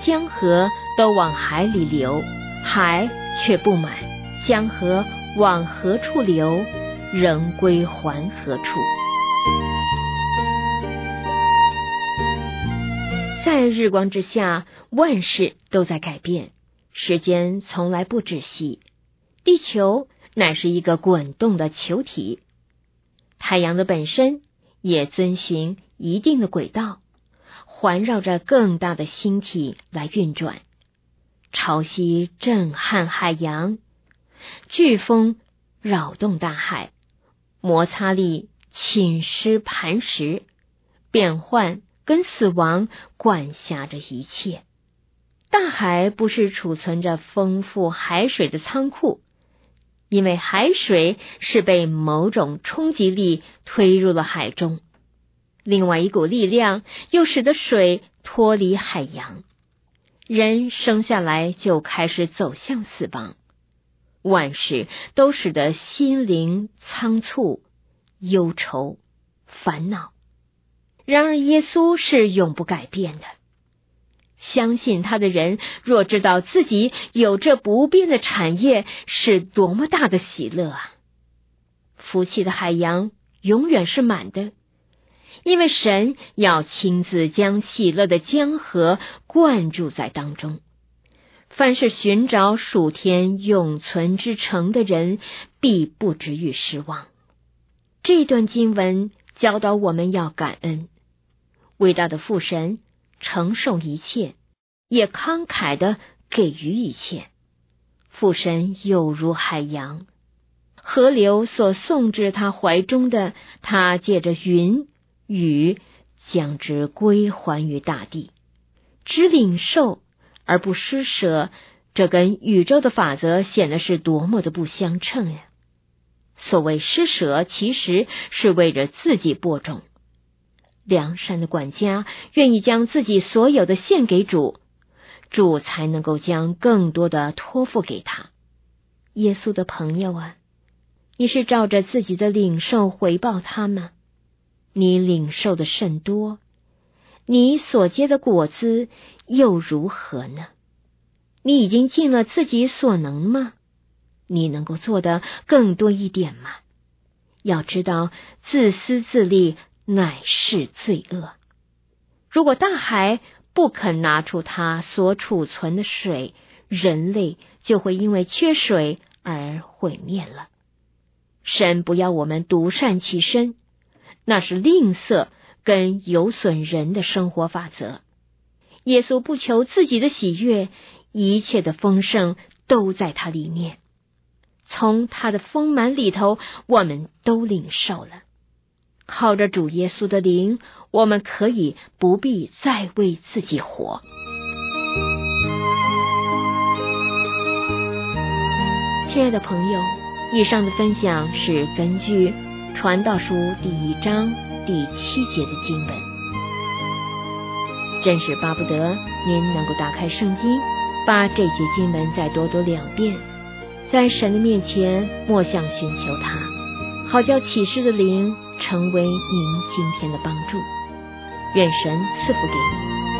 江河都往海里流，海却不满，江河往何处流，仍归还何处。在日光之下，万事都在改变，时间从来不止息。地球乃是一个滚动的球体，太阳的本身也遵循一定的轨道，环绕着更大的星体来运转。潮汐震撼海洋，飓风扰动大海，摩擦力侵蚀磐石，变幻跟死亡管辖着一切。大海不是储存着丰富海水的仓库，因为海水是被某种冲击力推入了海中，另外一股力量又使得水脱离海洋。人生下来就开始走向死亡，万事都使得心灵仓促、忧愁、烦恼。然而耶稣是永不改变的，相信他的人若知道自己有这不变的产业，是多么大的喜乐啊！福气的海洋永远是满的，因为神要亲自将喜乐的江河灌注在当中。凡是寻找属天永存之城的人，必不至于失望。这段经文教导我们要感恩，伟大的父神承受一切，也慷慨地给予一切。父神有如海洋，河流所送至他怀中的，他借着云雨将之归还于大地。只领受而不施舍，这跟宇宙的法则显得是多么的不相称呀！所谓施舍，其实是为着自己播种。良善的管家愿意将自己所有的献给主，主才能够将更多的托付给他。耶稣的朋友啊，你是照着自己的领受回报他吗？你领受的甚多，你所结的果子又如何呢？你已经尽了自己所能吗？你能够做的更多一点吗？要知道，自私自利乃是罪恶。如果大海不肯拿出它所储存的水，人类就会因为缺水而毁灭了。神不要我们独善其身，那是吝啬跟有损人的生活法则。耶稣不求自己的喜悦，一切的丰盛都在他里面，从他的丰满里头，我们都领受了。靠着主耶稣的灵，我们可以不必再为自己活。亲爱的朋友，以上的分享是根据传道书第1章第7节的经文。真是巴不得您能够打开圣经，把这节经文再多读2遍，在神的面前默想寻求他，好叫启示的灵成为您今天的帮助。愿神赐福给你。